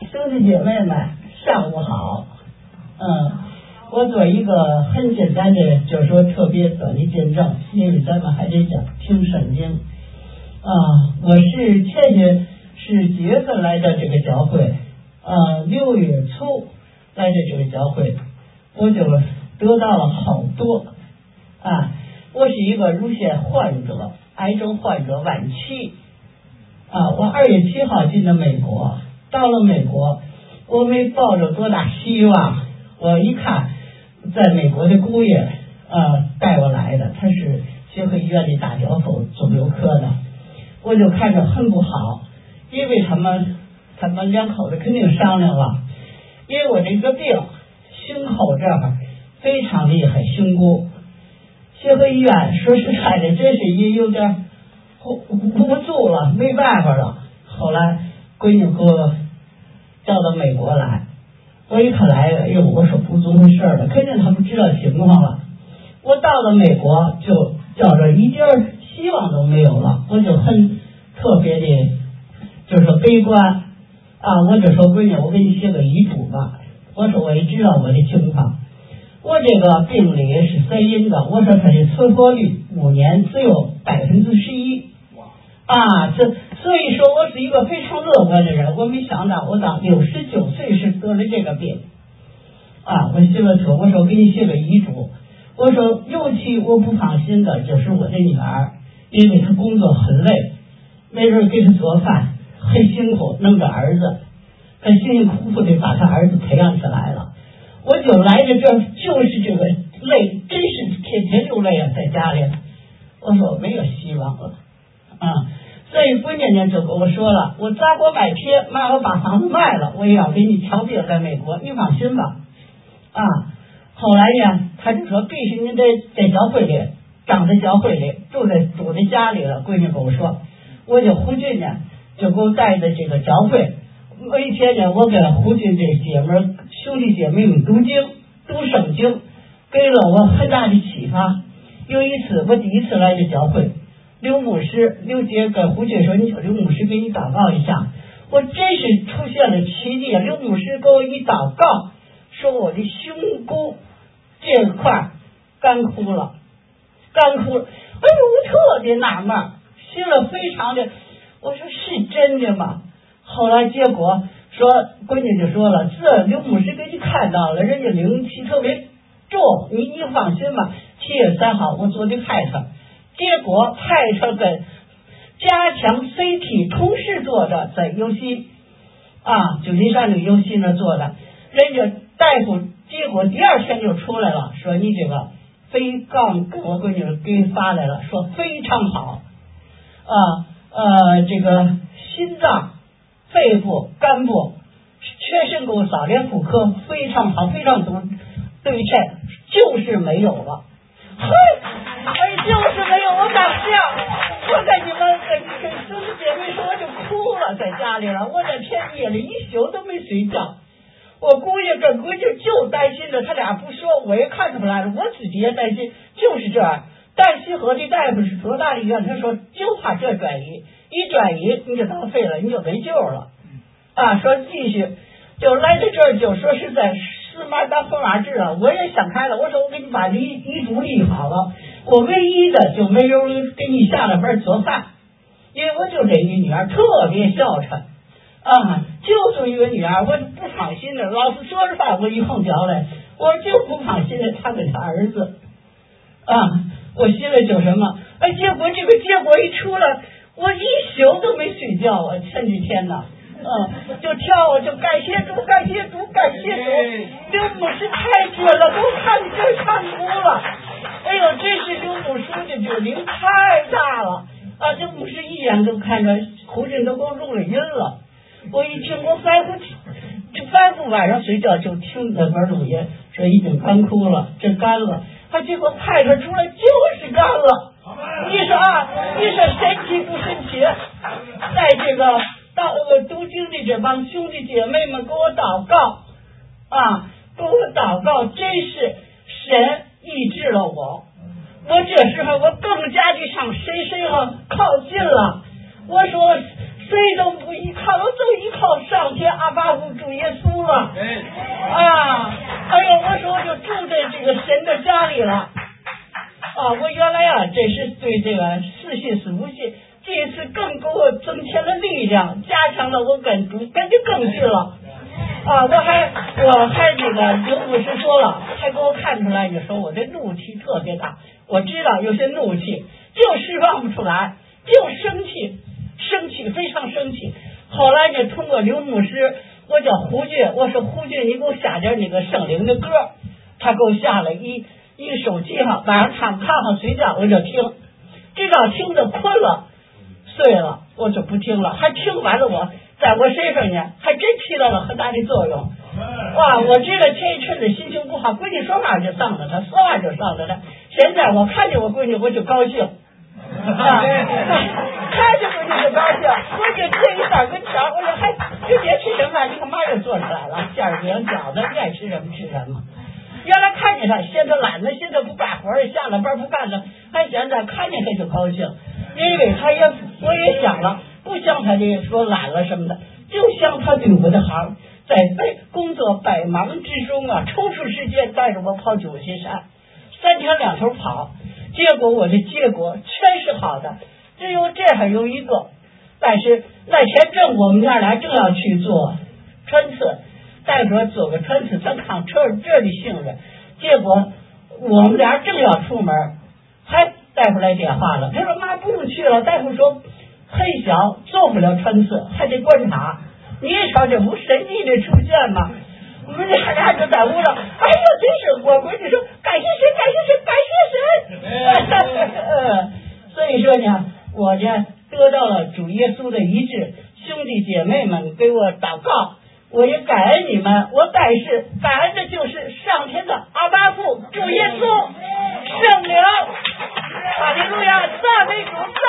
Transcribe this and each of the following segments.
兄弟姐妹们，上午好。我做一个很简单的，就是说特别短的见证，因为咱们还得讲听圣经。我是前些是几月份来的这个教会，6月初来的这个教会，我就得到了好多我是一个乳腺患者，癌症患者晚期我2月7号进的美国，到了美国，我没抱着多大希望，我一看，在美国的姑爷带我来的，他是协和医院的大教授，肿瘤科的，我就看着很不好，因为他们两口子肯定商量了，因为我这个病胸口这儿非常厉害，胸骨，协和医院说实在的，真是也有点无助了，没办法了。后来闺女给我叫到美国来，我一看来，我说不怎么回事了，肯定他们知道情况了。我到了美国就叫着一点希望都没有了，我就很特别的，就是说悲观我就说闺女，我给你写个遗嘱吧。我说我也知道我的情况，我这个病理是三阴的，我说它的存活率5年只有11%。所以说我是一个非常乐观的人，我没想到我到69岁是得了这个病我写了说，我说给你写个遗嘱，我说尤其我不放心的就是我的女儿，因为她工作很累，没人给她做饭，很辛苦，弄个儿子，她辛辛苦苦的把她儿子培养起来了，我就来这就是这个累，真是天天流泪在家里，我说没有希望了所以闺女就跟我说了，我砸锅卖铁，我把房子卖了，我也要给你瞧病在美国，你放心吧后来呢，他就说必须你得在教会里，长在教会里，住在家里了。闺女跟我说，我就胡俊呢就给我带的这个教会，每天呢我给胡俊这兄弟姐妹们读圣经，给了我很大的启发。有一次我第一次来这教会，刘姐跟胡俊说，你说刘牧师给你祷告一下，我真是出现了奇迹。刘牧师给我一祷告，说我的胸骨这块干枯了。我特别纳闷，心里非常的，我说是真的吗？后来结果说，闺女就说了，这刘牧师给你看到了，人家灵气特别重，你放心吧。7月3号我做的派特，结果派特跟加强 CT 同时做的，在尤西旧金山那个尤西那做的，人家大夫结果第2天就出来了，说你这个跟我闺女给发来了，说非常好这个心脏、肺部、肝部、全身给我扫，连妇科非常好，非常对称，就是没有了。就是没有，我当时我跟你们跟兄弟姐妹说，我就哭了，在家里了，我这天夜里一宿都没睡觉。我姑爷跟闺女就担心着，他俩不说，我也看出来了，我自己也担心，就是这样。但西河的大夫是多大的医院，他说就怕这转移，一转移你就浪费了，你就没救了说继续就来到这儿，就说是在司马当驸马治了。我也想开了，我说我给你把遗嘱立好了，我唯一的就没有给你下了班做饭，因为我就这一女儿特别孝顺就是一个女儿，我就不放心的，老是说着饭我一碰脚来，我就不放心的，他跟他儿子我心里就什么结果这个结果一出来，我一宿都没睡觉前几天呢就跳就感谢主，刘牧师太绝了，都看哭了。真是刘牧师这灵太大了刘牧师一眼都看着胡振都给我录了音了。我一听，我反复晚上睡觉就听那边录音，说已经干枯了，这干了，结果派出来就是干了。你说神奇不神奇？在这个读经的这帮兄弟姐妹们给我祷告真是神医治了我。这时候我更加的向神靠近了。我说谁都不依靠，我就依靠上天阿爸父这个神的家里了。我原来啊，这是对这个4信4不信，这一次更给我增添了力量，加强了我跟主跟着更近了。我还这个刘牧师说了，还给我看出来，你说我的怒气特别大，我知道有些怒气就释放不出来，就生气，非常生气。后来呢，通过刘牧师，我叫胡俊，我说胡俊，你给我下点那个圣灵的歌，他给我下了一手机上，晚上炕上睡觉我就听，直到听着困了睡了，我就不听了，还听完了在我身上呢，还真起到了很大的作用。我知道前一阵子心情不好，闺女说话就上了他，说话就上了他。现在我看见我闺女我就高兴，看见闺女就高兴，我就这一大跟前，我说还今天吃什么？你看马上做出来了，馅饼饺子，你爱吃什么吃什么。原来看见他，现在懒了，现在不干活了，下了班不干了，还现在看见他就高兴，因为我也想了，不像他这说懒了什么的，就像他对我的好，在工作百忙之中啊，抽出时间带着我跑九溪山，3天2头跑，结果我的结果全是好的，只有这还有一个，但是那天我们俩正要去做穿刺。大夫说做个穿刺，咱看这里信任。结果我们俩正要出门，还大夫来电话了，他说妈不用去了，大夫说很小，做不了穿刺，还得观察。你也瞧这不神迹的出现吗？我们俩就在屋了，哎呦，真是我闺女说感谢神。所以说呢，我呢得到了主耶稣的医治，兄弟姐妹们给我祷告。我也感恩你们，我感恩的就是上天的阿爸父主耶稣圣灵，哈利路亚，赞美主，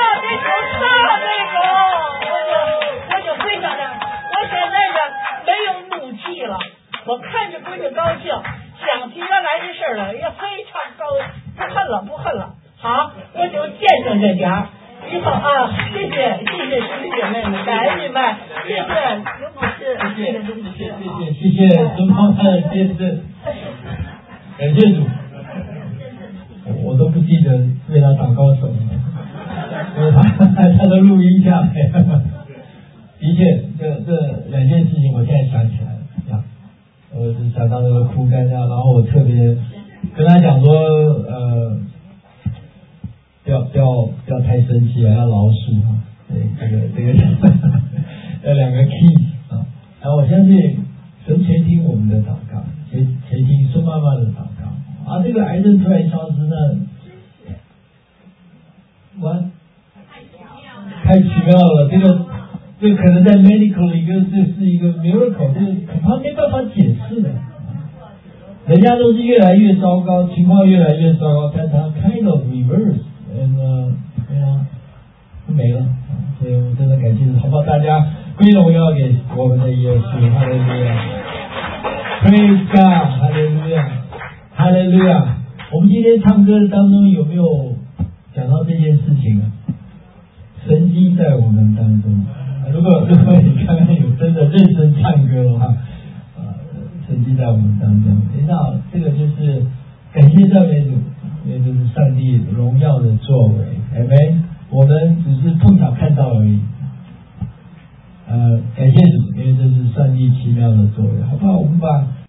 我就非常的，我现在呢没有怒气了，我看着闺女高兴，想起原来的事了，也非常不恨了。好，我就见证这点儿。以后谢谢兄弟姐妹们，感恩你们，谢谢刘牧师， 谢谢孙妈妈的见证，感谢主。我都不记得为他祷告什么，因为他的录音下来。的确，这2件事情我现在想起来了，我是想到那个枯干然后我特别跟他讲说，不要太生气要饶恕啊！这个要2个 key 啊！然后我相信神垂听我们的祷告，垂听孙妈妈的祷告这个癌症突然消失呢，太奇妙了！这个可能在 medical 里这是一个 miracle， 这恐怕没办法解释的。人家都是越来越糟糕，情况越来越糟糕，但他 kind of reverse。没了，所以我真的感谢，好不好？大家归荣耀给我们的耶稣，哈利路亚 ，Praise God， 哈利路亚，哈利路亚。我们今天唱歌当中有没有讲到这件事情啊？神迹在我们当中。如果你刚刚有真的认真唱歌的话，神迹在我们当中。那这个就是感谢赞美主。因为这是上帝荣耀的作为，我们只是碰巧看到而已。感谢主，因为这是上帝奇妙的作为，好不好？我们把